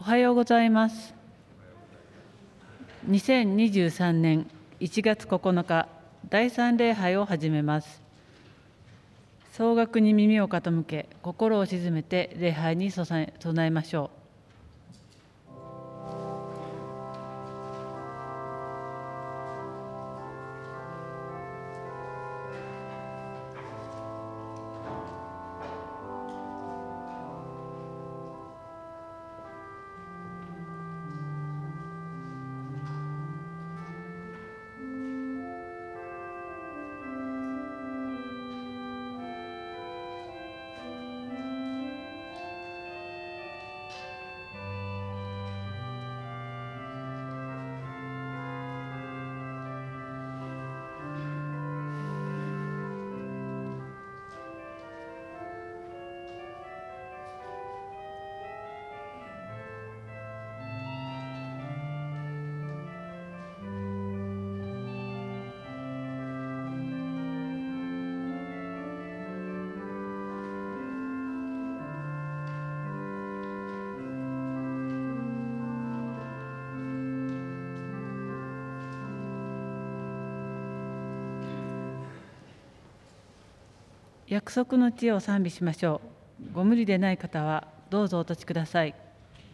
おはようございます。2023年1月9日、第3礼拝を始めます。総額に耳を傾け、心を静めて礼拝に備えましょう。約束の地を賛美しましょう。ご無理でない方はどうぞお立ちください。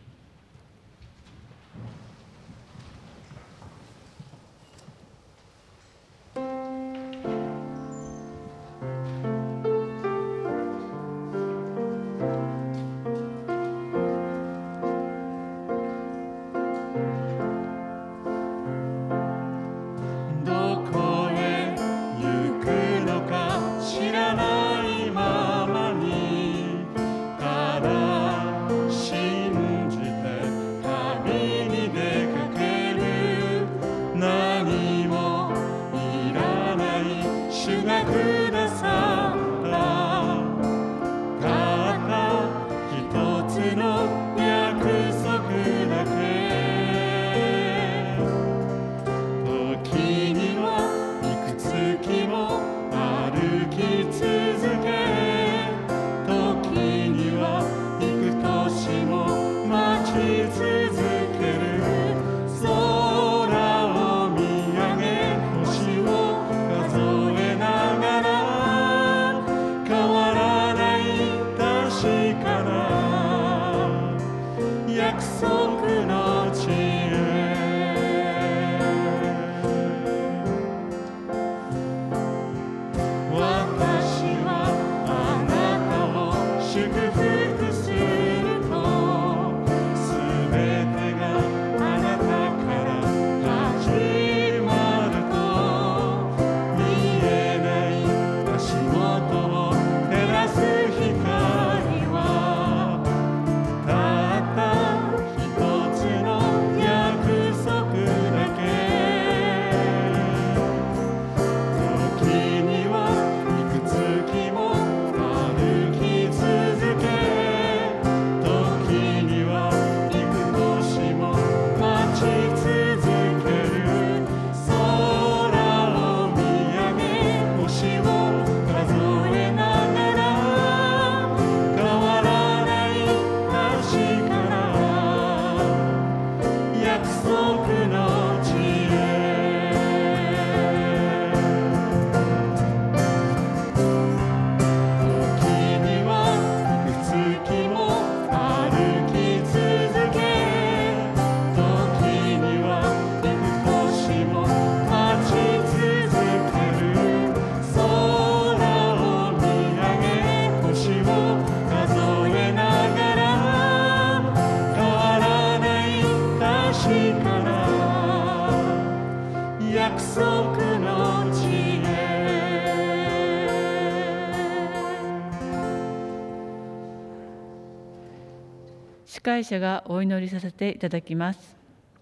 司会者がお祈りさせていただきます。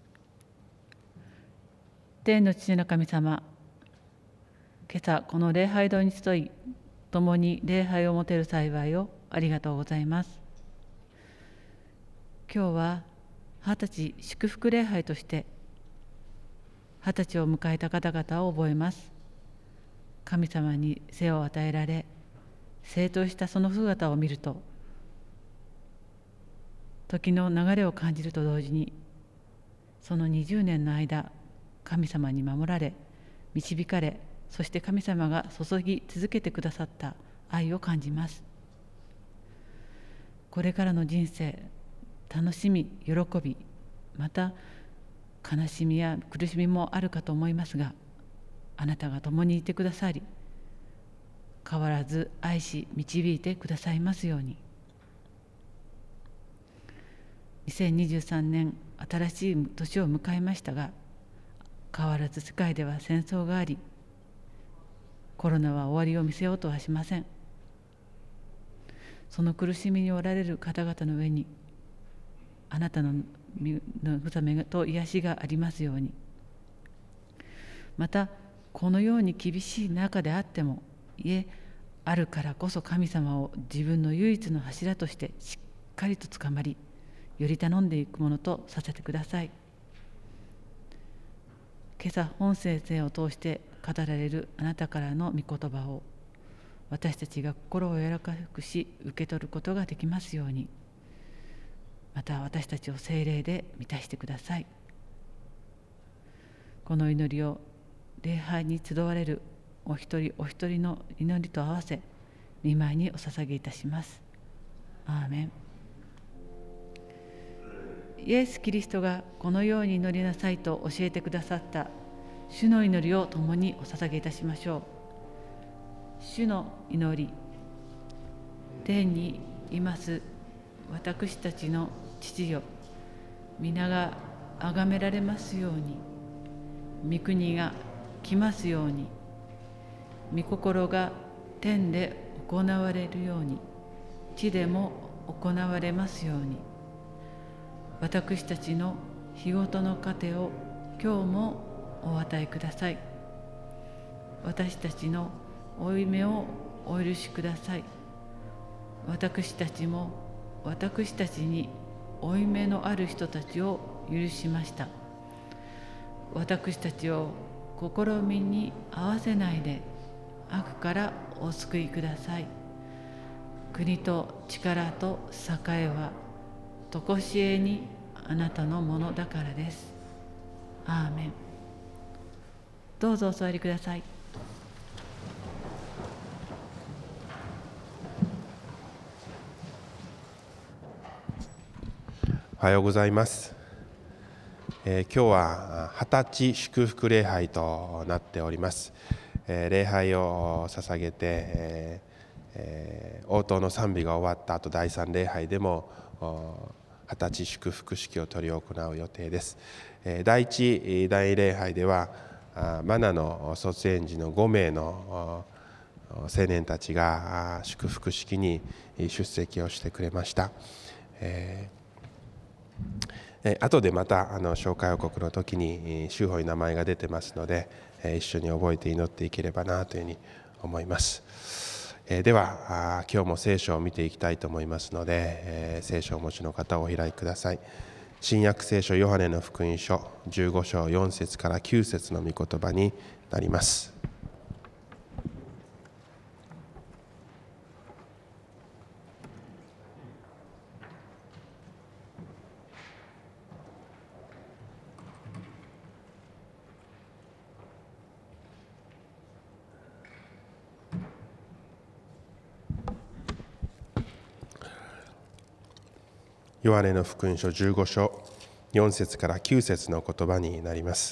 天の父の神様、今朝この礼拝堂に集い、共に礼拝を持てる幸いをありがとうございます。今日は20歳祝福礼拝として20歳を迎えた方々を覚えます。神様に生を与えられ、成長したその姿を見ると、 時の流れを感じると同時に、その20年の間、神様に守られ、導かれ、そして神様が注ぎ続けてくださった愛を感じます。これからの人生、楽しみ、喜び、また悲しみや苦しみもあるかと思いますが、あなたが共にいてくださり、変わらず愛し導いてくださいますように。2023年、新しい年を迎えましたが、変わらず世界では戦争があり、コロナは終わりを見せようとはしません。その苦しみにおられる方々の上に、あなたの慰めと癒しがありますように。また、このように厳しい中であっても、あるからこそ神様を自分の唯一の柱としてしっかりとつかまり、より頼んでいくものとさせてください。今朝、本先生を通して語られるあなたからの御言葉を、私たちが心を柔らかくし受け取ることができますように、また私たちを聖霊で満たしてください。この祈りを礼拝に集われるお一人お一人の祈りと合わせ、御前にお捧げいたします。アーメン。イエス・キリストがこのように祈りなさいと教えてくださった主の祈りを共にお捧げいたしましょう。主の祈り。天にいます私たちの父よ、皆が崇められますように、御国が来ますように、御心が天で行われるように、地でも行われますように。私たちの日ごとの糧を今日もお与えください。私たちの負い目をお許しください。私たちも私たちに負い目のある人たちを許しました。私たちを試みに合わせないで悪からお救いください。国と力と栄はとこしえにあなたのものだからです。アーメン。どうぞお座りください。 おはようございます。今日は20歳祝福礼拝となっております。礼拝を捧げて、応答の賛美が終わった後、第3礼拝でも20歳祝福式を執り行う予定です。第1大礼拝ではマナの卒園児の5名の青年たちが祝福式に出席をしてくれました。後でまた紹介報告の時に週報に名前が出てますので、一緒に覚えて祈っていければなというふうに思います。では今日も聖書を見ていきたいと思いますので、聖書をお持ちの方をお開きください。新約聖書ヨハネの福音書15章4節から9節の御言葉になります。ヨハネの福音書15章4節から9節の言葉になります。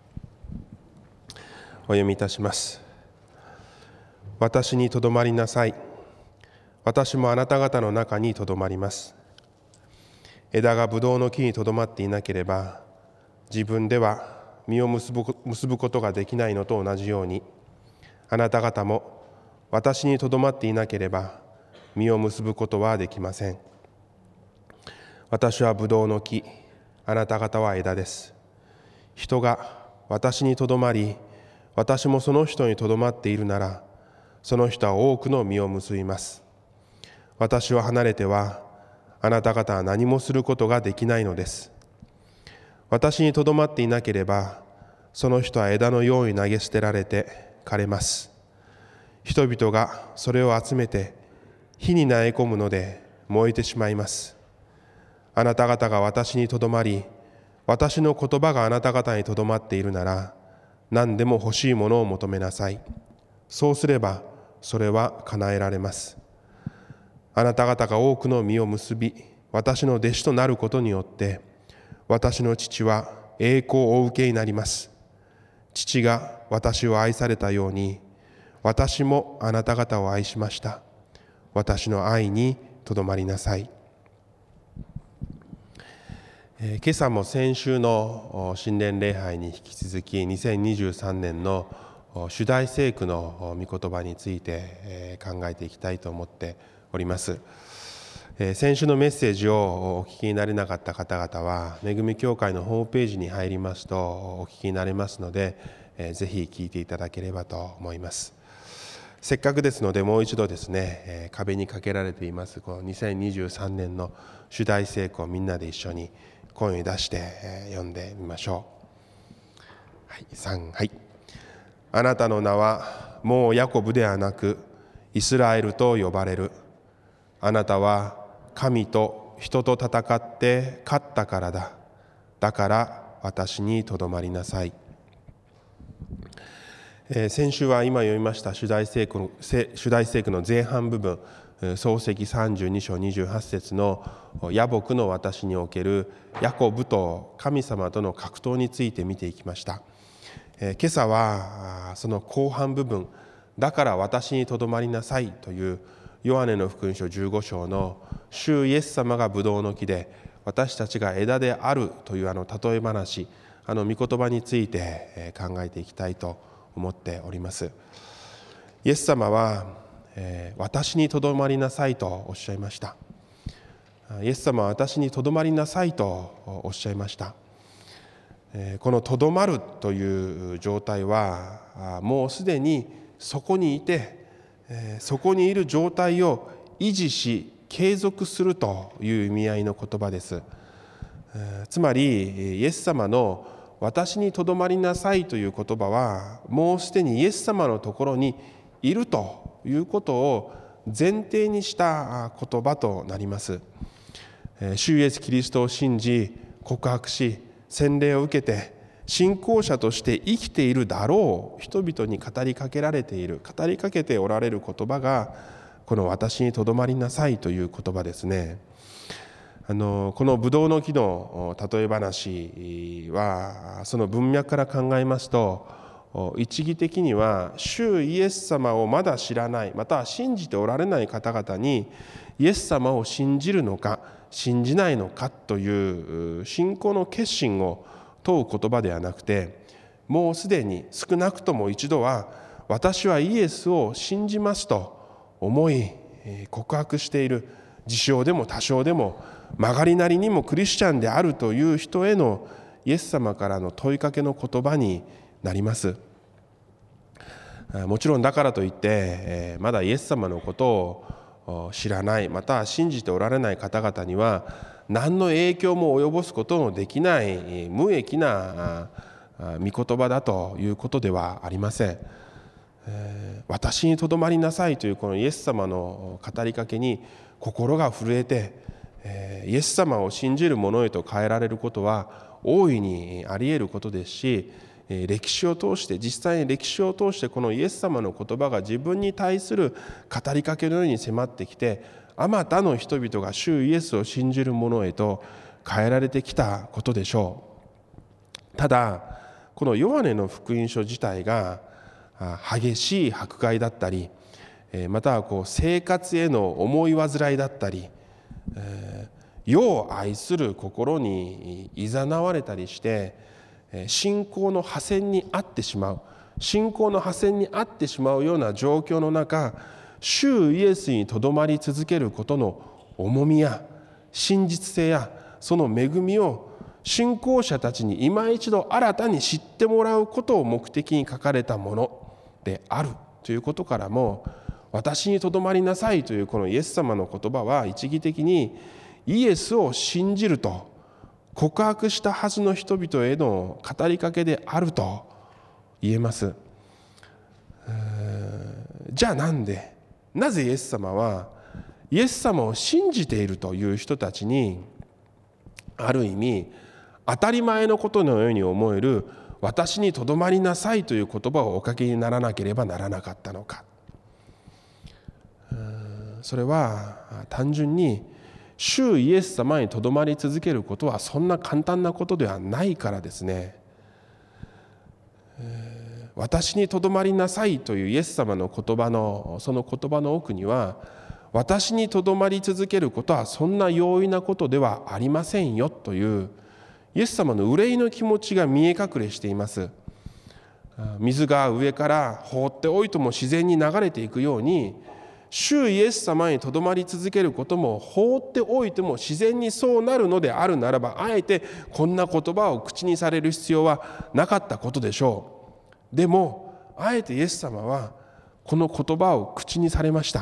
お読みいたします。私にとどまりなさい。私もあなた方の中にとどまります。枝がブドウの木にとどまっていなければ、自分では実を結ぶことができないのと同じように、あなた方も私にとどまっていなければ実を結ぶことはできません。私はブドウの木、あなた方は枝です。人が私にとどまり、私もその人にとどまっているなら、その人は多くの実を結びます。私を離れては、あなた方は何もすることができないのです。私にとどまっていなければ、その人は枝のように投げ捨てられて枯れます。人々がそれを集めて火に投げ込むので燃えてしまいます。 あなた方が私にとどまり、私の言葉があなた方にとどまっているなら、何でも欲しいものを求めなさい。そうすればそれは叶えられます。あなた方が多くの実を結び、私の弟子となることによって、私の父は栄光をお受けになります。父が私を愛されたように、私もあなた方を愛しました。私の愛にとどまりなさい。今朝も先週の新年礼拝に引き続き、2023年の主題聖句の御言葉について考えていきたいと思っております。先週のメッセージをお聞きになれなかった方々は、恵み教会のホームページに入りますとお聞きになれますので、ぜひ聞いていただければと思います。せっかくですので、もう一度ですね、壁にかけられていますこの2023年の主題聖句をみんなで一緒に声に出して読んでみましょう。はい、3、はい。あなたの名はもうヤコブではなくイスラエルと呼ばれる。あなたは神と人と戦って勝ったからだ。だから私にとどまりなさい。先週は今読みました主題聖句の前半部分、創世記32章28節の野木の私におけるヤコブと神様との格闘について見ていきました。今朝はその後半部分、だから私にとどまりなさいというヨハネの福音書15章の主イエス様がブドウの木で私たちが枝であるという例え話、御言葉について考えていきたいと思っております。イエス様は私にとどまりなさいとおっしゃいました。イエス様は私にとどまりなさいとおっしゃいました。このとどまるという状態はもうすでにそこにいて、そこにいる状態を維持し継続するという意味合いの言葉です。つまりイエス様の私にとどまりなさいという言葉はもうすでにイエス様のところにいるということを前提にした言葉となります。主イエスキリストを信じ告白し洗礼を受けて信仰者として生きているだろう人々に語りかけておられる言葉がこの私にとどまりなさいという言葉ですね。このブドウの木の例え話はその文脈から考えますと、一義的には主イエス様をまだ知らない、または信じておられない方々にイエス様を信じるのか信じないのかという信仰の決心を問う言葉ではなくて、もうすでに少なくとも一度は私はイエスを信じますと思い告白している、自称でも他称でも曲がりなりにもクリスチャンであるという人へのイエス様からの問いかけの言葉になります。もちろんだからといってまだイエス様のことを知らない、または信じておられない方々には何の影響も及ぼすことのできない無益な御言葉だということではありません。私にとどまりなさいというこのイエス様の語りかけに心が震えてイエス様を信じる者へと変えられることは大いにあり得ることですし、実際に歴史を通してこのイエス様の言葉が自分に対する語りかけのように迫ってきて、あまたの人々が主イエスを信じる者へと変えられてきたことでしょう。ただこのヨハネの福音書自体が激しい迫害だったり、または生活への思い煩いだったり、世を愛する心にいざなわれたりして信仰の破線にあってしまうような状況の中、主イエスにとどまり続けることの重みや真実性やその恵みを信仰者たちに今一度新たに知ってもらうことを目的に書かれたものであるということからも、私にとどまりなさいというこのイエス様の言葉は一義的にイエスを信じると告白したはずの人々への語りかけであると言えます。じゃあなぜイエス様はイエス様を信じているという人たちにある意味当たり前のことのように思える私にとどまりなさいという言葉をおかけにならなければならなかったのか。それは単純に主イエス様にとどまり続けることはそんな簡単なことではないからですね。私にとどまりなさいというイエス様の言葉のその言葉の奥には、私にとどまり続けることはそんな容易なことではありませんよというイエス様の憂いの気持ちが見え隠れしています。水が上から放っておいても自然に流れていくように、主イエス様にとどまり続けることも放っておいても自然にそうなるのであるならば、あえてこんな言葉を口にされる必要はなかったことでしょう。でもあえてイエス様はこの言葉を口にされました。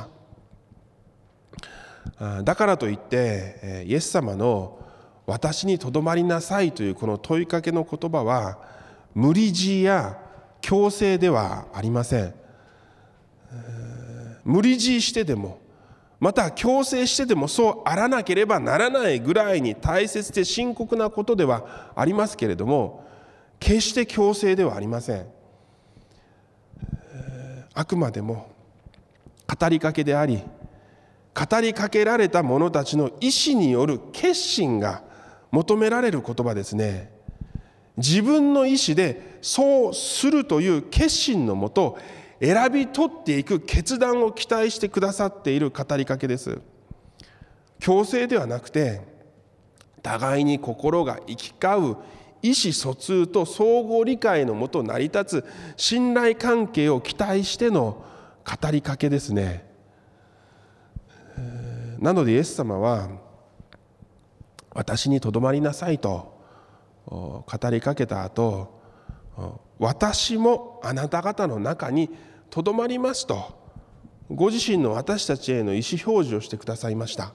だからといってイエス様の私にとどまりなさいというこの問いかけの言葉は無理強いや強制ではありません。無理強いしてでもまた強制してでもそうあらなければならないぐらいに大切で深刻なことではありますけれども、決して強制ではありません。あくまでも語りかけであり、語りかけられた者たちの意思による決心が求められる言葉ですね。自分の意思でそうするという決心のもと選び取っていく決断を期待してくださっている語りかけです。強制ではなくて、互いに心が行き交う意思疎通と相互理解のもと成り立つ信頼関係を期待しての語りかけですね。なのでイエス様は私にとどまりなさいと語りかけた後、私もあなた方の中にとどまりますとご自身の私たちへの意思表示をしてくださいました。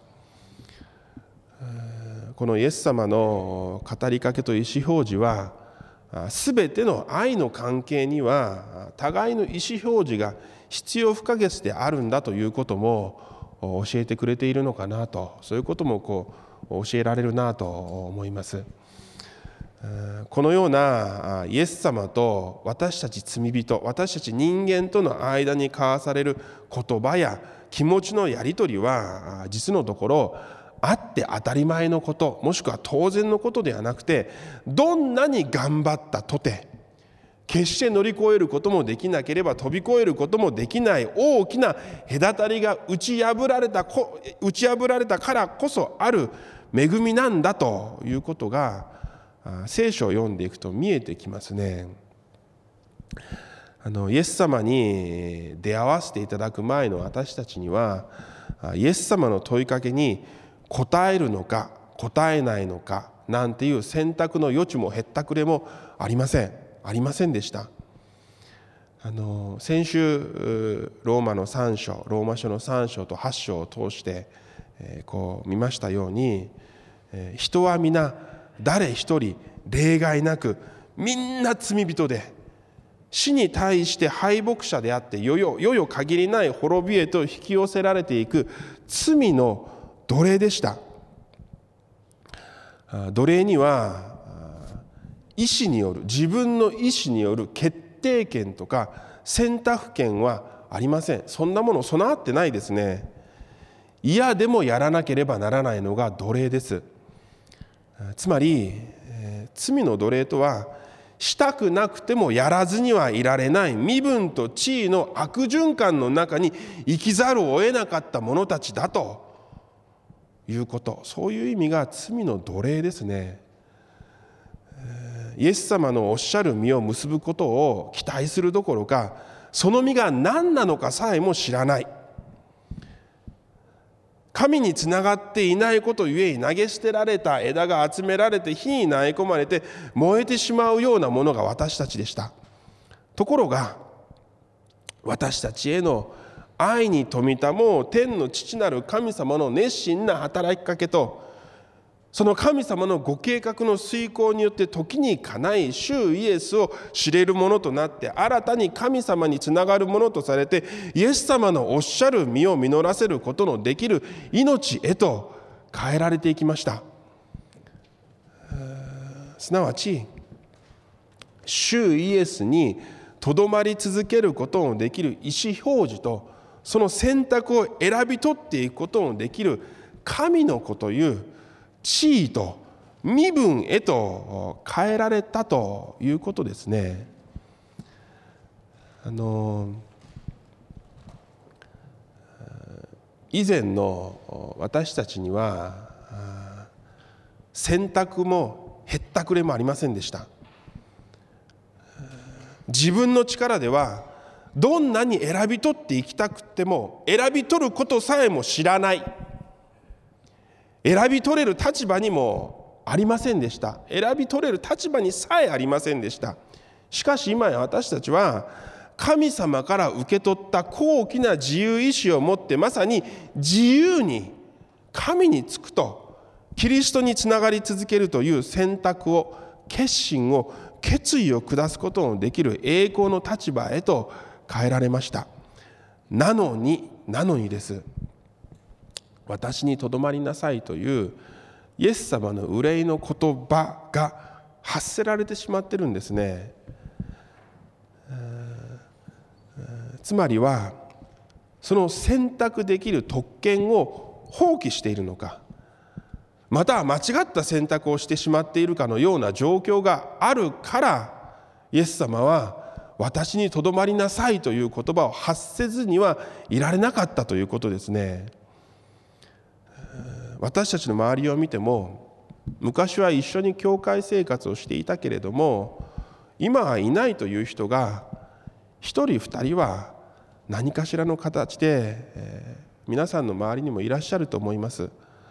このイエス様の語りかけと意思表示は、すべての愛の関係には互いの意思表示が必要不可欠であるんだということも教えてくれているのかなと、そういうことも教えられるなと思います。このようなイエス様と私たち罪人、私たち人間との間に交わされる言葉や気持ちのやり取りは、実のところあって当たり前のこと、もしくは当然のことではなくて、どんなに頑張ったとて決して乗り越えることもできなければ飛び越えることもできない大きな隔たりが打ち破られたからこそある恵みなんだということが聖書を読んでいくと見えてきますね。イエス様に出会わせていただく前の私たちには、イエス様の問いかけに答えるのか答えないのかなんていう選択の余地もへったくれもありませんでした。先週ローマ書の3章と8章を通して見ましたように、人は皆誰一人例外なくみんな罪人で死に対して敗北者であって、よよ限りない滅びへと引き寄せられていく罪の奴隷でした。奴隷には自分の意思による決定権とか選択権はありません。そんなもの備わってないですね。嫌でもやらなければならないのが奴隷です。つまり罪の奴隷とは、したくなくてもやらずにはいられない身分と地位の悪循環の中に生きざるを得なかった者たちだということ、そういう意味が罪の奴隷ですね。イエス様のおっしゃる実を結ぶことを期待するどころか、その実が何なのかさえも知らない、神につながっていないことゆえに投げ捨てられた枝が集められて火に投げ込まれて燃えてしまうようなものが私たちでした。ところが私たちへの愛に富みたもう天の父なる神様の熱心な働きかけと、その神様のご計画の遂行によって時にかない主イエスを知れるものとなって、新たに神様につながるものとされて、イエス様のおっしゃる実を実らせることのできる命へと変えられていきました。 すなわち主イエスにとどまり続けることのできる意思表示と、その選択を選び取っていくことのできる神の子という地位と身分へと変えられたということですね。以前の私たちには選択もへったくれもありませんでした。自分の力ではどんなに選び取っていきたくても選び取ることさえも知らない、選び取れる立場にもありませんでした。選び取れる立場にさえありませんでした。しかし今や私たちは神様から受け取った高貴な自由意志を持って、まさに自由に神につくと、キリストにつながり続けるという選択を、決心を、決意を下すことのできる栄光の立場へと変えられました。なのにです、私にとどまりなさいというイエス様の憂いの言葉が発せられてしまってるんですね。つまりはその選択できる特権を放棄しているのか、または間違った選択をしてしまっているかのような状況があるから、イエス様は私にとどまりなさいという言葉を発せずにはいられなかったということですね。私たちの周りを見ても、昔は一緒に教会生活をしていたけれども今はいないという人が一人二人は何かしらの形で、皆さんの周りにもいらっしゃると思います。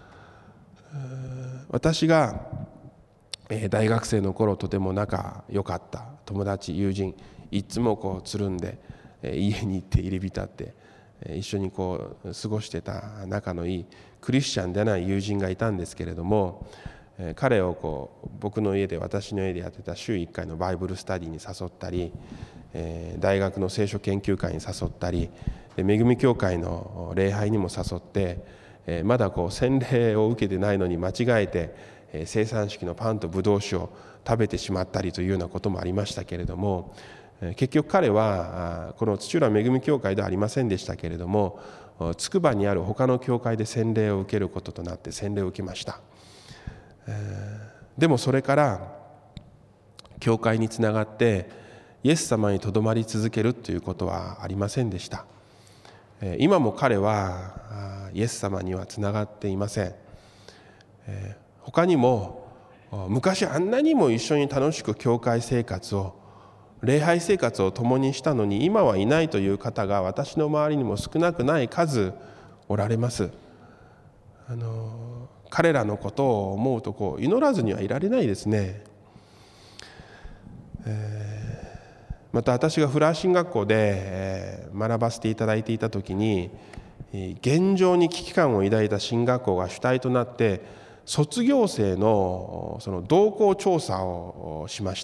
私が大学生の頃とても仲良かった友達、友人、いつもつるんで家に行って入り浸って一緒に過ごしてた仲のいいクリスチャンでない友人がいたんですけれども、彼を僕の家で、私の家でやってた週1回のバイブルスタディに誘ったり、大学の聖書研究会に誘ったり、恵み教会の礼拝にも誘って、まだ洗礼を受けてないのに間違えて生産式のパンとブドウ酒を食べてしまったりというようなこともありましたけれども、結局彼はこの土浦恵み教会ではありませんでしたけれども、つくばにある他の教会で洗礼を受けることとなって洗礼を受けました。でもそれから教会につながってイエス様にとどまり続けるということはありませんでした。今も彼はイエス様にはつながっていません。他にも昔あんなにも一緒に楽しく教会生活を、礼拝生活を共にしたのに今はいないという方が私の周りにも少なくない数おられます。彼らのことを思うと祈らずにはいられないですね。また私がフラー神学校で学ばせていただいていた時に、現状に危機感を抱いた神学校が主体となって卒業生のその動向調査をしました。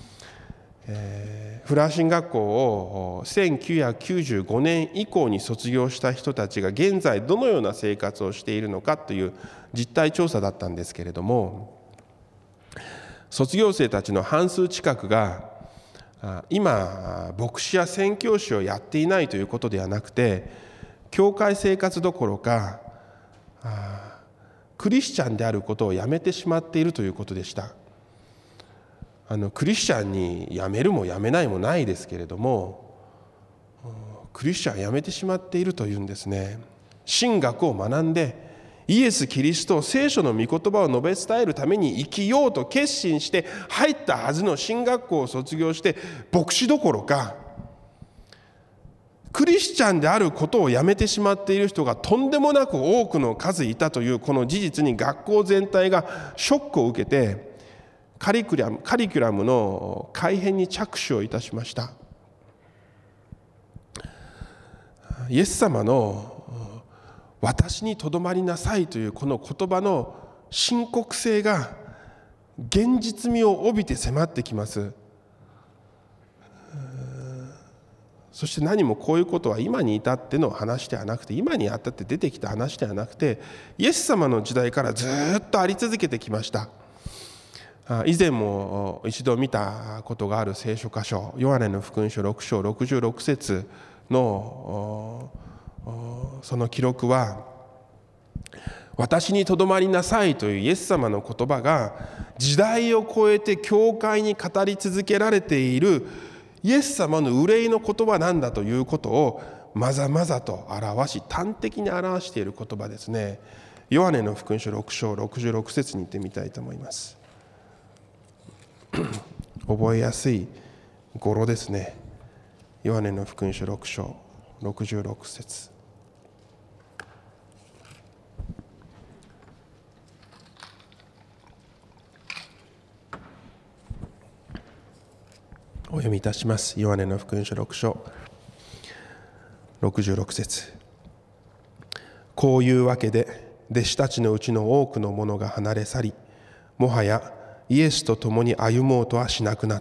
フラー神学校を1995年以降に卒業した人たちが現在どのような生活をしているのかという実態調査だったんですけれども、卒業生たちの半数近くが今牧師や宣教師をやっていないということではなくて、教会生活どころかクリスチャンであることをやめてしまっているということでした。クリスチャンにやめるもやめないもないですけれども、クリスチャンをやめてしまっているというんですね。神学を学んでイエス・キリスト、聖書の御言葉を述べ伝えるために生きようと決心して入ったはずの神学校を卒業して、牧師どころかクリスチャンであることをやめてしまっている人がとんでもなく多くの数いたというこの事実に学校全体がショックを受けて、カリキュラムの改変に着手をいたしました。イエス様の私にとどまりなさいというこの言葉の深刻性が現実味を帯びて迫ってきます。そして何もこういうことは今に至っての話ではなくて、今にあたって出てきた話ではなくて、イエス様の時代からずっとあり続けてきました。 以前も一度見たことがある聖書箇所、ヨハネの福音書6章66節のその記録は、私にとどまりなさいというイエス様の言葉が時代を超えて教会に語り続けられているイエス様の憂いの言葉なんだということをまざまざと表し、端的に表している言葉ですね。ヨハネの福音書6章66節に行ってみたいと思います。覚えやすい語呂ですね。ヨハネの福音書6章66節。お読みいたします。ヨハネの福音書6章66節。こういうわけで弟子たちのうちの多くの者が離れ去り、もはやイエスと共に歩もうとはしなくなった。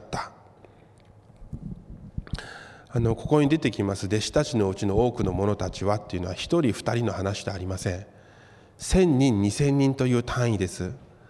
ここに出てきます弟子たちのうちの多くの者たちはっていうのは一人二人の話ではありません。1000人2000人という単位です。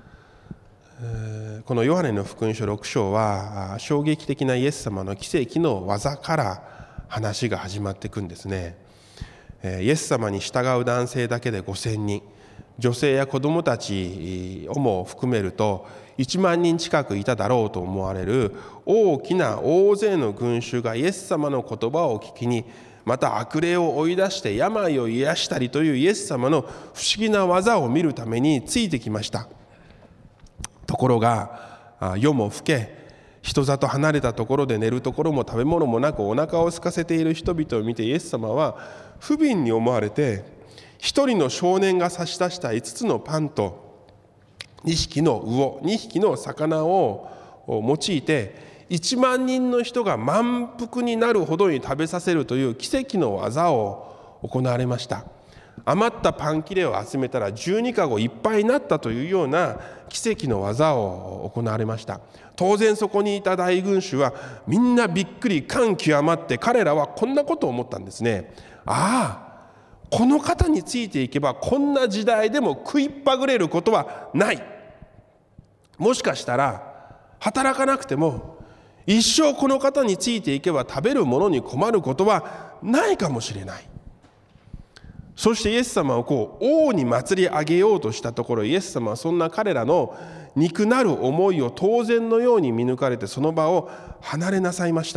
このヨハネの福音書6章は衝撃的なイエス様の奇跡の技から話が始まっていくんですね。イエス様に従う男性だけで5000人、女性や子供たちをも含めると1万人近くいただろうと思われる大きな大勢の群衆がイエス様の言葉を聞きに、また悪霊を追い出して病を癒したりというイエス様の不思議な技を見るためについてきました。ところが夜も更け、人里離れたところで寝るところも食べ物もなくお腹を空かせている人々を見て、イエス様は不憫に思われて、一人の少年が差し出した5つのパンと2匹の魚、2匹の魚を用いて1万人の人が満腹になるほどに食べさせるという奇跡の技を行われました。余ったパン切れを集めたら12かごいっぱいになったというような奇跡の技を行われました。当然そこにいた大群衆はみんなびっくり感極まって、彼らはこんなことを思ったんですね。この方についていけばこんな時代でも食いっぱぐれることはない。もしかしたら働かなくても一生この方についていけば食べるものに困ることはないかもしれない。そしてイエス様を王に祭り上げようとしたところ、イエス様はそんな彼らの憎なる思いを当然のように見抜かれて、その場を離れなさいました。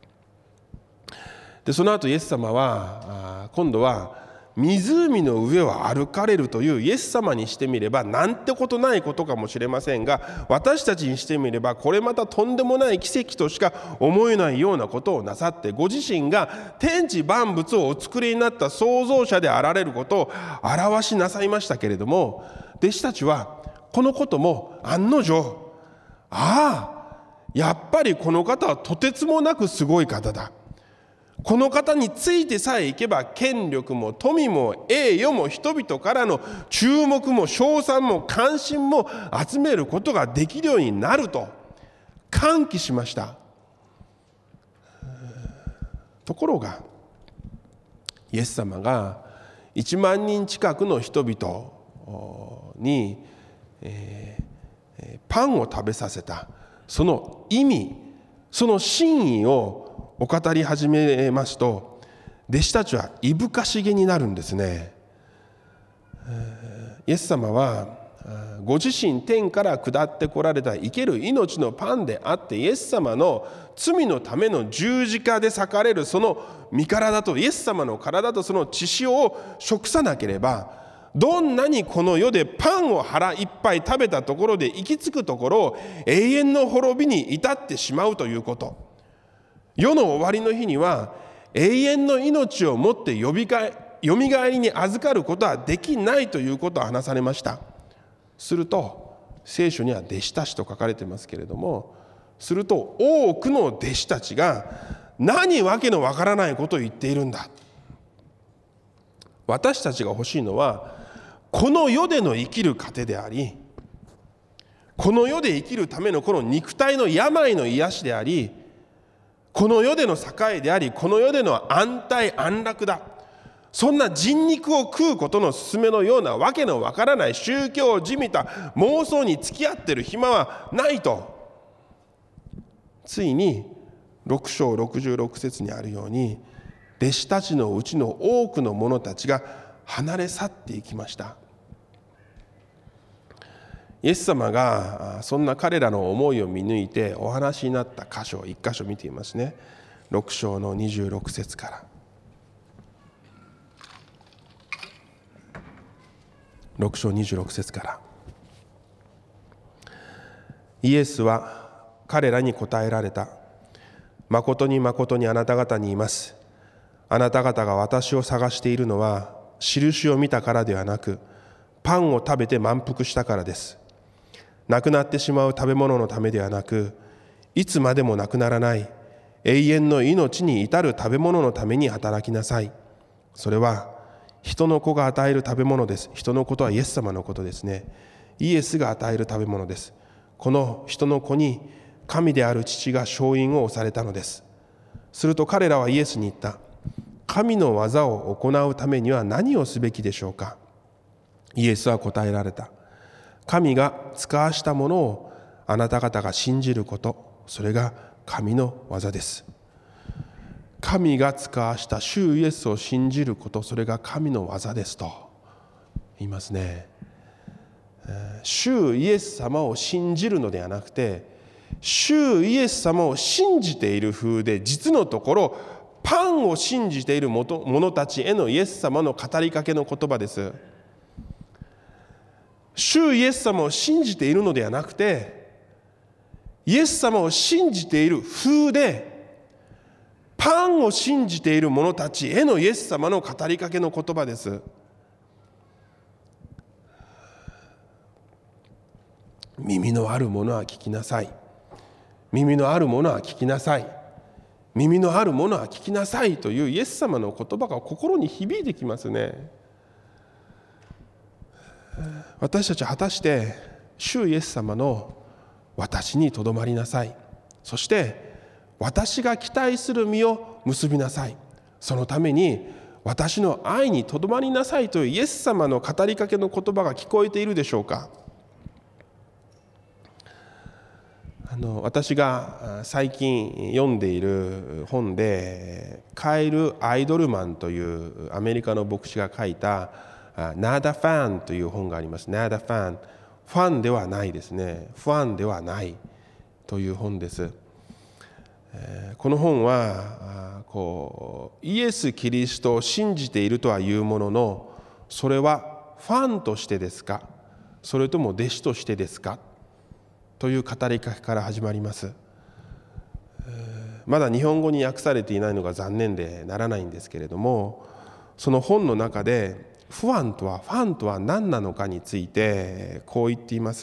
でその後イエス様は今度は湖の上を歩かれるという、イエス様にしてみればなんてことないことかもしれませんが、私たちにしてみればこれまたとんでもない奇跡としか思えないようなことをなさって、ご自身が天地万物をお作りになった創造者であられることを表しなさいましたけれども、弟子たちはこのことも案の定、やっぱりこの方はとてつもなくすごい方だ、この方についてさえいけば権力も富も栄誉も人々からの注目も称賛も関心も集めることができるようになると歓喜しました。ところがイエス様が1万人近くの人々にパンを食べさせたその意味、その真意をお語り始めますと、弟子たちはいぶかしげになるんですね。イエス様はご自身天から下ってこられた生ける命のパンであって、イエス様の罪のための十字架で裂かれるその身体と、イエス様の体とその血潮を食さなければ、どんなにこの世でパンを腹いっぱい食べたところで行き着くところを永遠の滅びに至ってしまうということ、世の終わりの日には永遠の命をもってよみがえりに預かることはできないということを話されました。すると聖書には弟子たちと書かれてますけれども、すると多くの弟子たちが何わけのわからないことを言っているんだ。私たちが欲しいのはこの世での生きる糧であり、この世で生きるためのこの肉体の病の癒しであり、この世での栄であり、この世での安泰安楽だ。 そんな人肉を食うことの勧めのようなわけのわからない宗教じみた妄想に付き合っている暇はないと、ついに6章66節にあるように、弟子たちのうちの多くの者たちが離れ去っていきました。イエス様がそんな彼らの思いを見抜いてお話になった箇所、一箇所見ていますね。6章の26節から。6章26節から。イエスは彼らに答えられた。誠に誠にあなた方に言います。あなた方が私を探しているのは、印を見たからではなく、パンを食べて満腹したからです。なくなってしまう食べ物のためではなく、いつまでもなくならない永遠の命に至る食べ物のために働きなさい。それは人の子が与える食べ物です。人の子とはイエス様のことですね。イエスが与える食べ物です。この人の子に神である父が勝因を押されたのです。すると彼らはイエスに言った。神の技を行うためには何をすべきでしょうか。イエスは答えられた。神が使わしたものをあなた方が信じること、それが神の技です。神が使わした主イエスを信じること、それが神の技ですと言いますね。主イエス様を信じるのではなくて、主イエス様を信じている風で、実のところパンを信じている者たちへのイエス様の語りかけの言葉です。主イエス様を信じているのではなくて、イエス様を信じている風でパンを信じている者たちへのイエス様の語りかけの言葉です。耳のある者は聞きなさい。耳のある者は聞きなさい。耳のある者は聞きなさいというイエス様の言葉が心に響いてきますね。私たちは果たして主イエス様の私にとどまりなさい、そして私が期待する実を結びなさい、そのために私の愛にとどまりなさいというイエス様の語りかけの言葉が聞こえているでしょうか。私が最近読んでいる本で、カイル・アイドルマンというアメリカの牧師が書いたナダファンという本があります。ナダファン、ファンではないですね。ファンではないという本です。この本はイエス・キリストを信じているとはいうものの、それはファンとしてですか、それとも弟子としてですかという語りかけから始まります。まだ日本語に訳されていないのが残念でならないんですけれども、その本の中でファンとは何なのかについてこう言っています。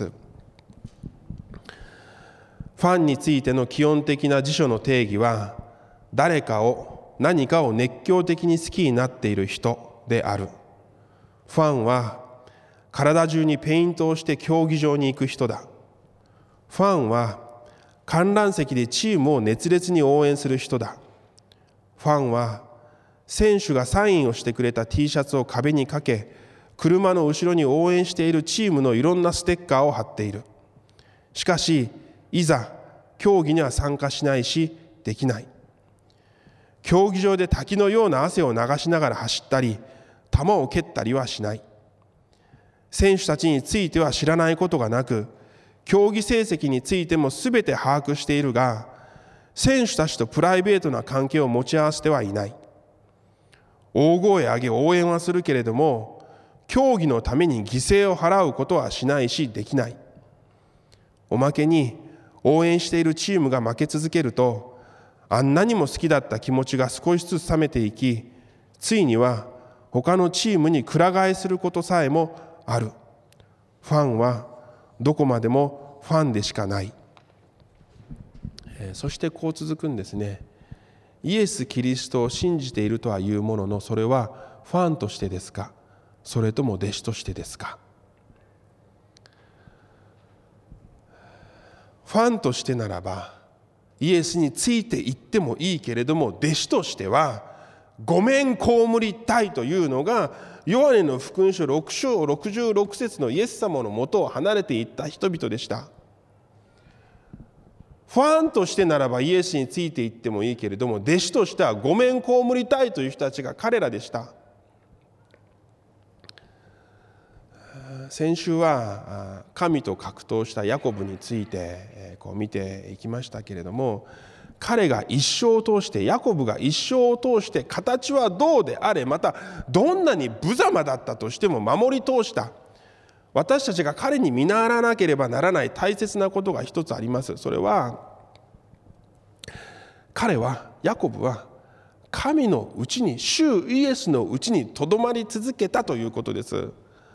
ファンについての基本的な辞書の定義は、誰かを何かを熱狂的に好きになっている人である。ファンは体中にペイントをして競技場に行く人だ。ファンは観覧席でチームを熱烈に応援する人だ。ファンは選手がサインをしてくれた T シャツを壁にかけ、車の後ろに応援しているチームのいろんなステッカーを貼っている。しかしいざ競技には参加しないしできない。競技場で滝のような汗を流しながら走ったり、球を蹴ったりはしない。選手たちについては知らないことがなく、競技成績についてもすべて把握しているが、選手たちとプライベートな関係を持ち合わせてはいない。大声上げ応援はするけれども、競技のために犠牲を払うことはしないしできない。おまけに応援しているチームが負け続けると、あんなにも好きだった気持ちが少しずつ冷めていき、ついには他のチームにくら替えすることさえもある。ファンはどこまでもファンでしかない。そしてこう続くんですね。イエス・キリストを信じているとはいうものの、それはファンとしてですか、それとも弟子としてですか。ファンとしてならばイエスについていってもいいけれども、弟子としてはごめん被りたいというのが、ヨハネの福音書6章66節のイエス様のもとを離れていった人々でした。ファンとしてならばイエスについていってもいいけれども、弟子としてはごめん被りたいという人たちが彼らでした。先週は神と格闘したヤコブについて見ていきましたけれども、彼が一生を通して、ヤコブが一生を通して形はどうであれ、またどんなに無様だったとしても守り通した。私たちが彼に見習わなければならない大切なことが一つあります。それは、ヤコブは神のうちに、主イエスのうちにとどまり続けたということです。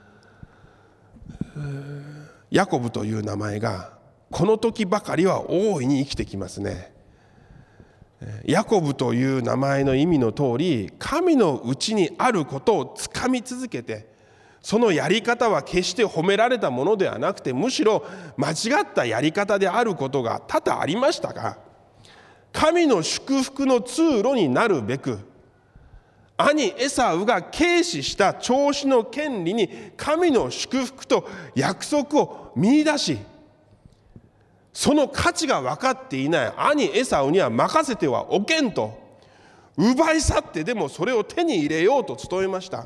ヤコブという名前がこの時ばかりは大いに生きてきますね。ヤコブという名前の意味の通り、神のうちにあることをつかみ続けて、そのやり方は決して褒められたものではなくて、むしろ間違ったやり方であることが多々ありましたが、神の祝福の通路になるべく、兄エサウが軽視した長子の権利に神の祝福と約束を見出し、その価値が分かっていない兄エサウには任せてはおけんと、奪い去ってでもそれを手に入れようと努めました。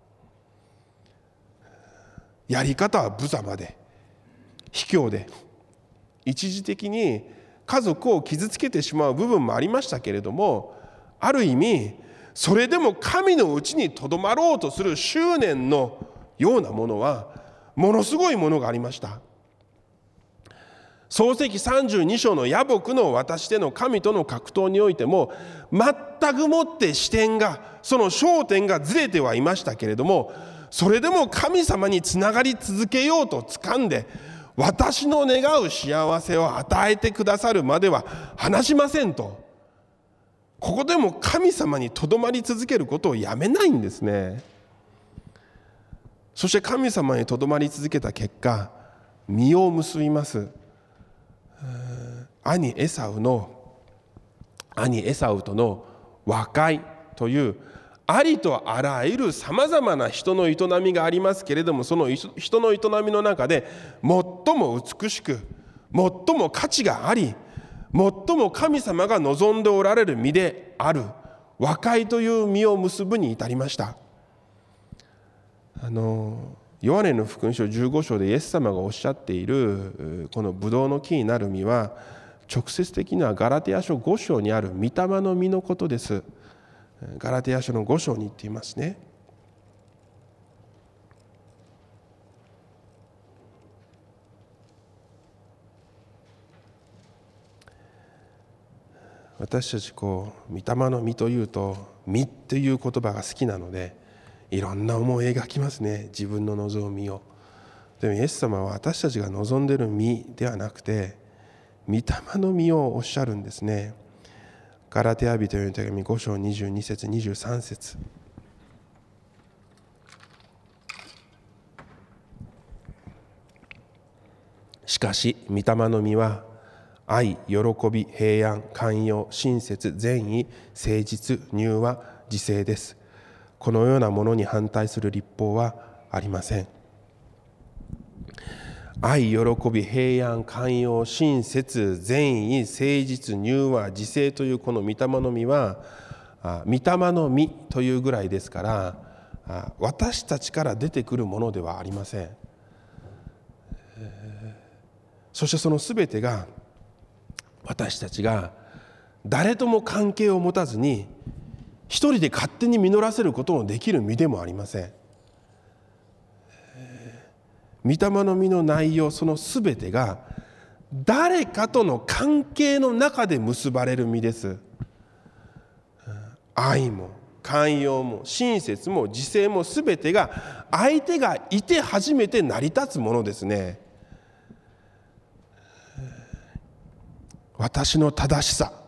やり方は無様で卑怯で、一時的に家族を傷つけてしまう部分もありましたけれども、ある意味それでも神のうちにとどまろうとする執念のようなものは、ものすごいものがありました。創世記32章のヤボクの私での神との格闘においても、全くもって視点が、その焦点がずれてはいましたけれども、それでも神様につながり続けようと掴んで、私の願う幸せを与えてくださるまでは離しませんと、ここでも神様にとどまり続けることをやめないんですね。そして神様にとどまり続けた結果、実を結びます。兄エサウとの和解という、ありとあらゆるさまざまな人の営みがありますけれども、その人の営みの中で最も美しく、最も価値があり、最も神様が望んでおられる実である和解という実を結ぶに至りました。ヨハネの福音書15章でイエス様がおっしゃっているこのブドウの木になる実は、直接的にはガラテヤ書5章にある御霊の実のことです。ガラテヤ書の5章に言っていますね。私たち御霊の実というと、実という言葉が好きなので、いろんな思い描きますね、自分の望む実を。でもイエス様は私たちが望んでいる実ではなくて、御霊の実をおっしゃるんですね。ガラテヤ人への手紙5章22節23節。しかし御霊の実は愛、喜び、平安、寛容、親切、善意、誠実、柔和、自制です。このようなものに反対する律法はありません。愛、喜び、平安、寛容、親切、善意、誠実、柔和、自制というこの御霊の実は、御霊の実というぐらいですから、私たちから出てくるものではありません。そしてそのすべてが、私たちが誰とも関係を持たずに一人で勝手に実らせることのできる実でもありません。御霊の実の内容、そのすべてが誰かとの関係の中で結ばれる実です。愛も寛容も親切も自制もすべてが相手がいて初めて成り立つものですね。私の正しさ、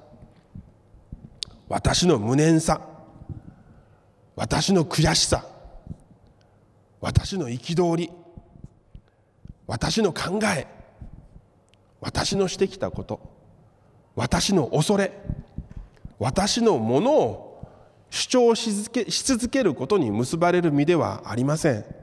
私の無念さ、私の悔しさ、私の憤り、私の考え、私のしてきたこと、私の恐れ、私のものを主張し続けることに結ばれる身ではありません。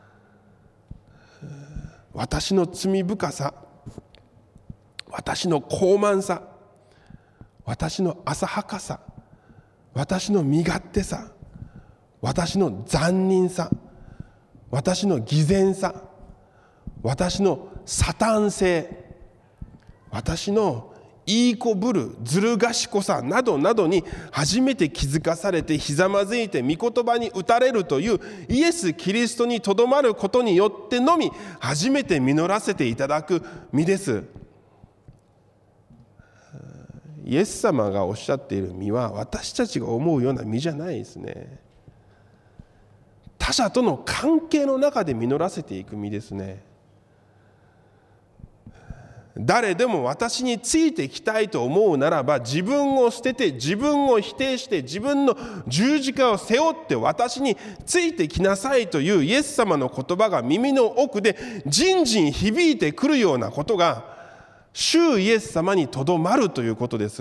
私の罪深さ、私の傲慢さ、私の浅はかさ、私の身勝手さ、私の残忍さ、私の偽善さ、私のサタン性、私のいい子ぶるずる賢さなどなどに初めて気づかされて、ひざまずいて御言葉に打たれるというイエス・キリストにとどまることによってのみ初めて実らせていただく身です。イエス様がおっしゃっている実は私たちが思うような実じゃないですね。他者との関係の中で実らせていく実ですね。誰でも私についてきたいと思うならば、自分を捨てて自分を否定して自分の十字架を背負って私についてきなさいというイエス様の言葉が耳の奥でじんじん響いてくるようなことが主イエス様にとどまるということです。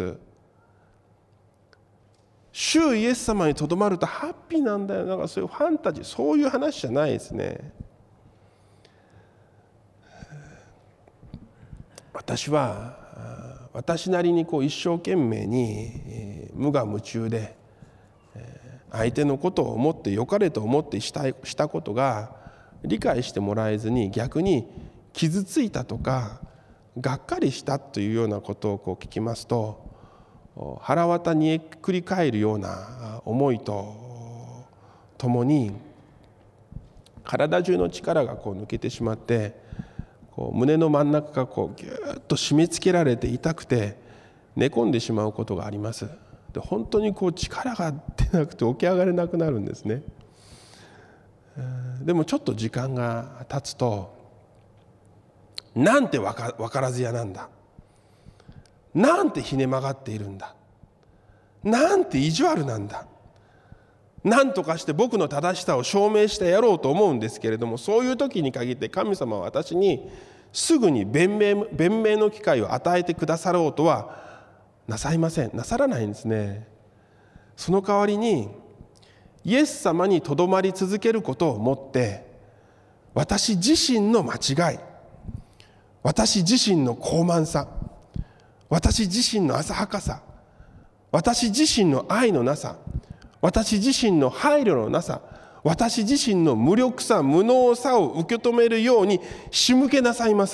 主イエス様にとどまるとハッピーなんだよ、なんかそういうファンタジー、そういう話じゃないですね。私は私なりに一生懸命に無我夢中で相手のことを思って良かれと思ってしたことが理解してもらえずに、逆に傷ついたとかがっかりしたというようなことを聞きますと、腹渡に繰り返るような思いとともに体中の力が抜けてしまって、胸の真ん中がギューッと締め付けられて痛くて寝込んでしまうことがあります。で、本当に力が出なくて起き上がれなくなるんですね。でもちょっと時間が経つと、なんて分からず屋なんだ、なんてひね曲がっているんだ、なんて意地悪なんだ、何とかして僕の正しさを証明してやろうと思うんですけれども、そういう時に限って神様は私にすぐに弁明の機会を与えてくださろうとはなさらないんですね。その代わりにイエス様にとどまり続けることをもって、私自身の間違い、私自身の傲慢さ、私自身の浅はかさ、私自身の愛のなさ、私自身の配慮のなさ、私自身の無力さ無能さを受け止めるように仕向けなさいます。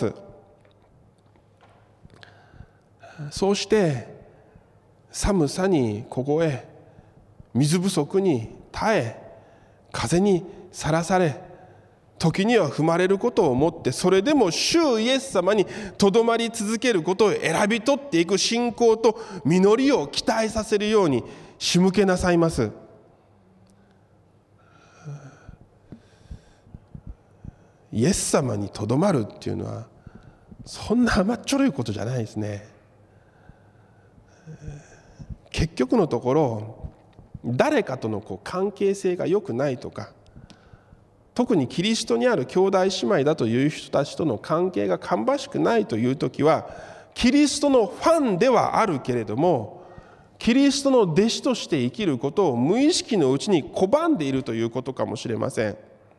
そうして寒さに凍え、水不足に耐え、風にさらされ、時には踏まれることを思って、それでも主イエス様にとどまり続けることを選び取っていく信仰と実りを期待させるように仕向けなさいます。イエス様にとどまるっていうのはそんな甘っちょろいことじゃないですね。結局のところ、誰かとの関係性が良くないとか、特にキリストにある兄弟姉妹だという人たちとの関係が芳しくないという時は、キリストのファンではあるけれども、キリストの弟子として生きることを無意識のうちに拒んでいるということかもしれません。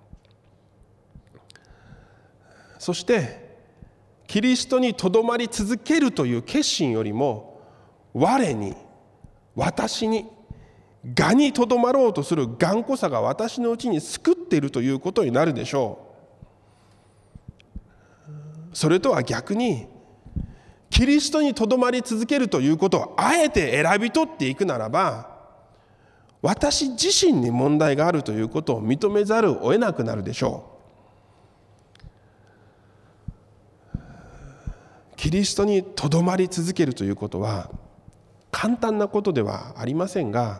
そしてキリストにとどまり続けるという決心よりも、我に、私に、我にとどまろうとする頑固さが私のうちに救っているということになるでしょう。それとは逆に、キリストにとどまり続けるということをあえて選び取っていくならば、私自身に問題があるということを認めざるを得なくなるでしょう。キリストにとどまり続けるということは簡単なことではありませんが、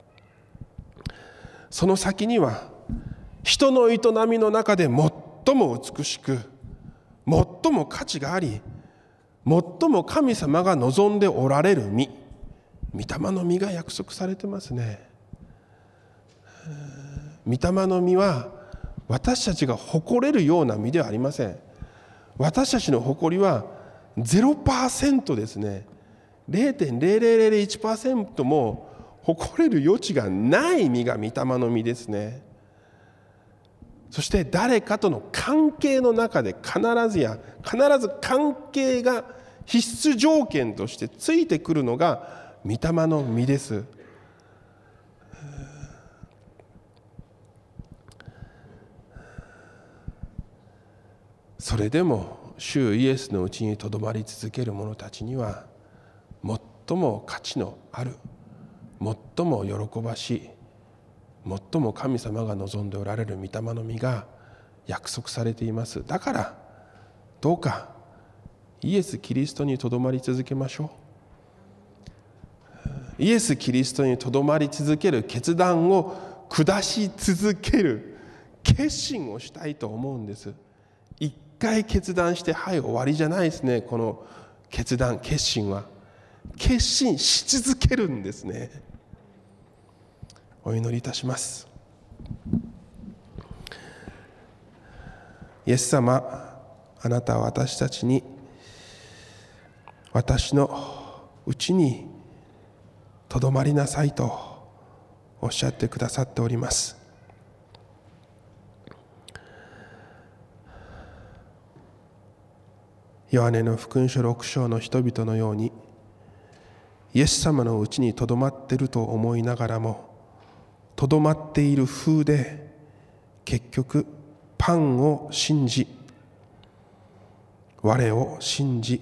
その先には人の営みの中で最も美しく、最も価値があり、最も神様が望んでおられる御霊の実が約束されてますね。御霊の実は私たちが誇れるような実ではありません。私たちの誇りは 0% ですね。 0.0001% も誇れる余地がない実が御霊の実ですね。そして誰かとの関係の中で必ず関係が必須条件としてついてくるのが御霊の実です。それでも主イエスのうちにとどまり続ける者たちには最も価値のある、最も喜ばしい、最も神様が望んでおられる御霊の実が約束されています。だからどうかイエス・キリストにとどまり続けましょう。イエス・キリストにとどまり続ける決断を下し続ける決心をしたいと思うんです。一回決断してはい終わりじゃないですね。この決心は決心し続けるんですね。お祈りいたします。イエス様、あなたは私たちに私のうちにとどまりなさいとおっしゃってくださっております。ヨハネの福音書6章の人々のようにイエス様のうちにとどまっていると思いながらもとどまっている風で結局パンを信じ我を信じ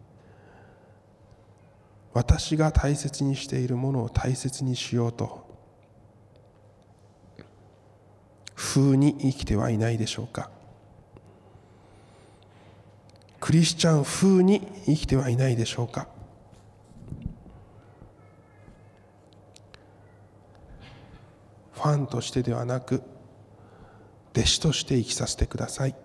私が大切にしているものを大切にしようと風に生きてはいないでしょうか。クリスチャン風に生きてはいないでしょうか。ファンとしてではなく弟子として生きさせてください。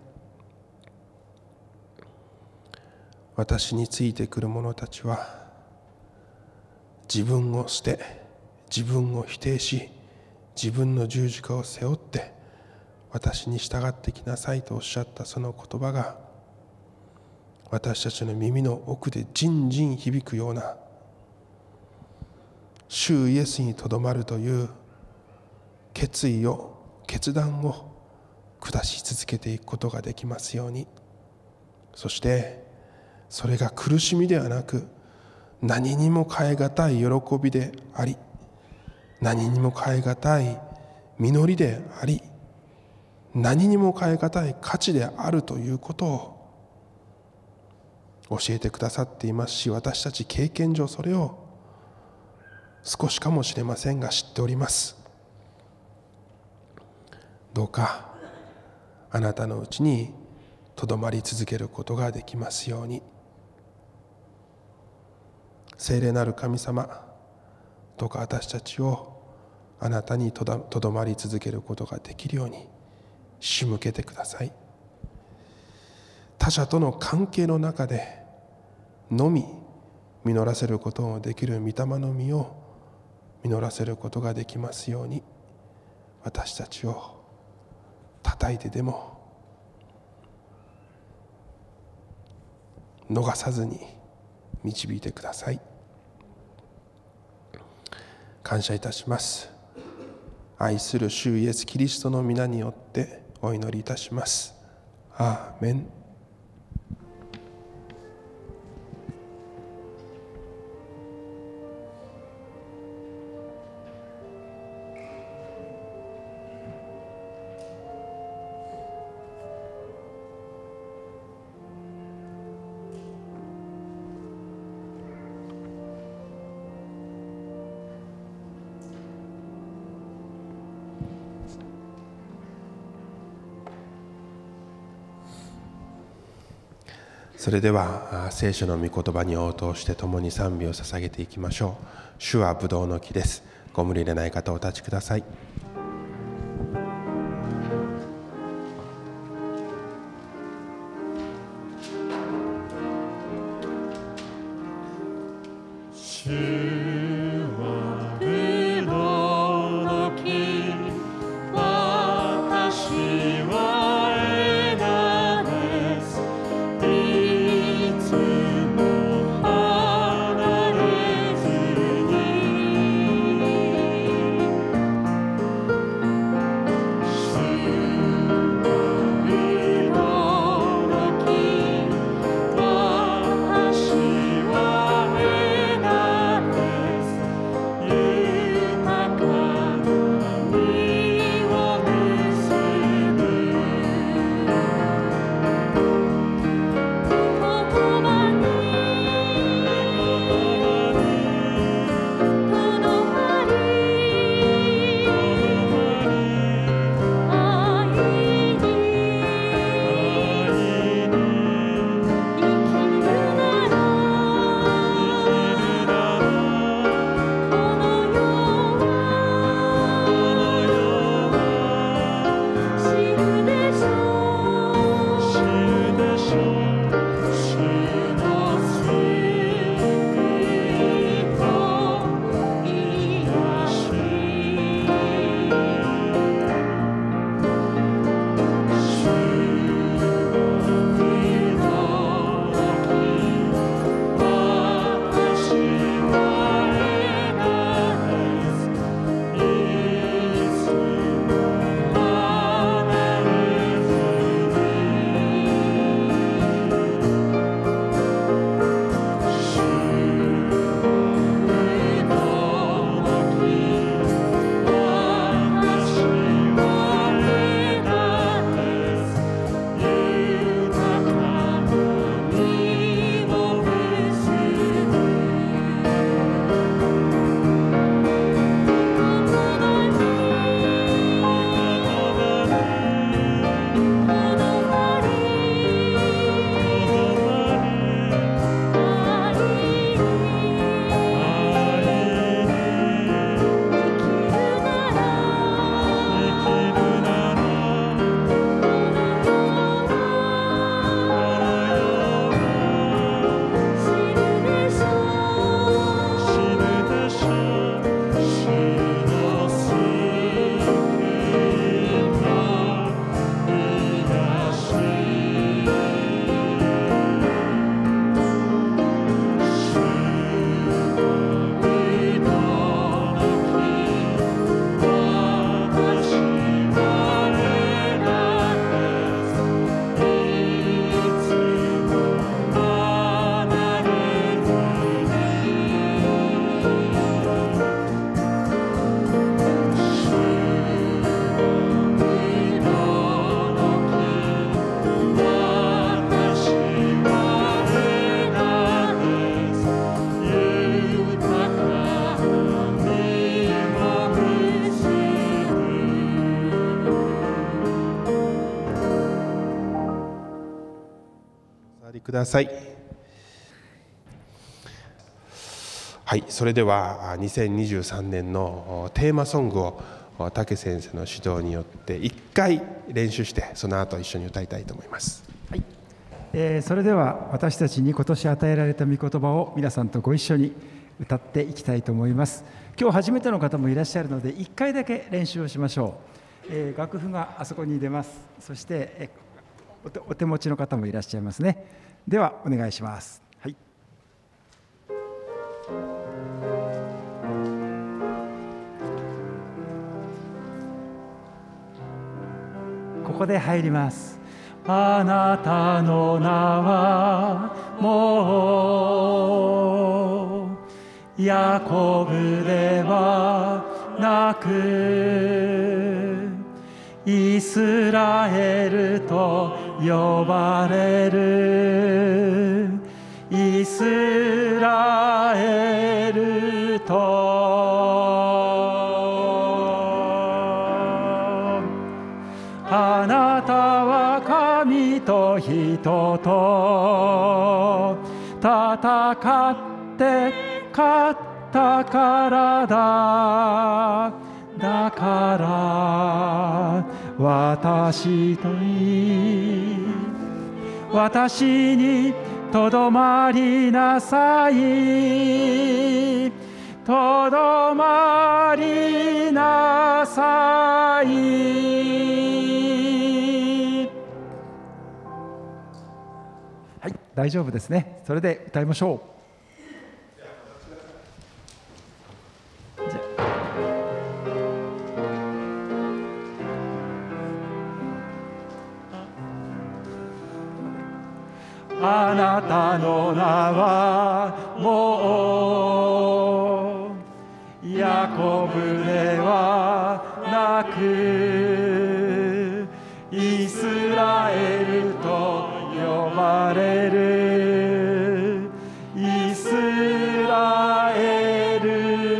私についてくる者たちは自分を捨て自分を否定し自分の十字架を背負って私に従ってきなさいとおっしゃったその言葉が私たちの耳の奥でじんじん響くような主イエスにとどまるという決断を下し続けていくことができますように。そしてそれが苦しみではなく何にも代え難い喜びであり何にも代え難い実りであり何にも代え難い価値であるということを教えてくださっていますし、私たち経験上それを少しかもしれませんが知っております。どうかあなたのうちにとどまり続けることができますように。聖霊なる神様、どうか私たちをあなたにとどまり続けることができるように仕向けてください。他者との関係の中でのみ実らせることのできる御霊の実を実らせることができますように、私たちを叩いてでも逃さずに導いてください。感謝いたします。愛する主イエスキリストの皆によってお祈りいたします。アーメン。それでは聖書の御言葉に応答して共に賛美を捧げていきましょう。主はブドウの木です。ご無理でない方お立ちください。 「 ください。はい、それでは2023年のテーマソングを武先生の指導によって1回練習して、その後一緒に歌いたいと思います。 はい、それでは私たちに今年与えられた御言葉を皆さんとご一緒に歌っていきたいと思います。今日初めての方もいらっしゃるので1回だけ練習をしましょう。楽譜があそこに出ます。そして、お手持ちの方もいらっしゃいますね。ではお願いします。はい、ここで入ります。あなたの名はもうヤコブではなくイスラエルと呼ばれる、イスラエルとあなたは神と人と戦って勝ったからだ。だから私にとどまりなさい。とどまりなさい。はい、大丈夫ですね。それで歌いましょう。あなたの名はもうヤコブではなくイスラエルと呼ばれる、イスラエル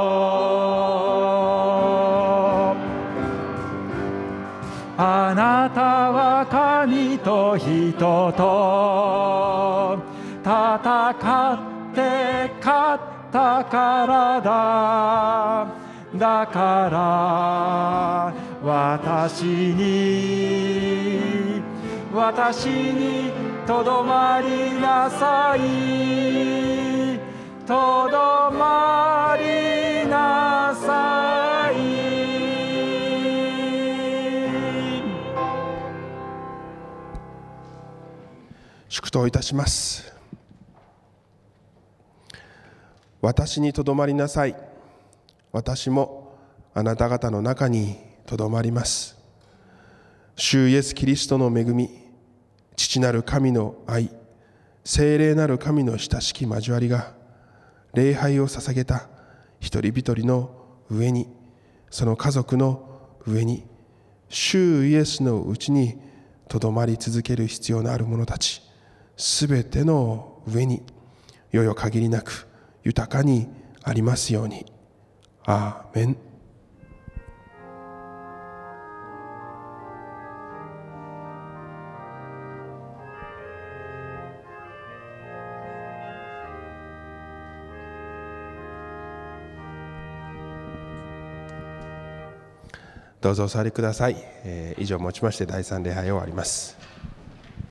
とあなたは神と人と戦って勝ったからだ。だから私にとどまりなさい。とどまりなさい。 祝祷いたします。私にとどまりなさい。私もあなた方の中にとどまります。主イエスキリストの恵み、父なる神の愛、聖霊なる神の親しき交わりが、礼拝を捧げた一人一人の上に、その家族の上に、主イエスのうちにとどまり続ける必要のある者たち、すべての上に、よよ限りなく豊かにありますように。アーメン。どうぞお座りください。以上をもちまして第3礼拝を終わります。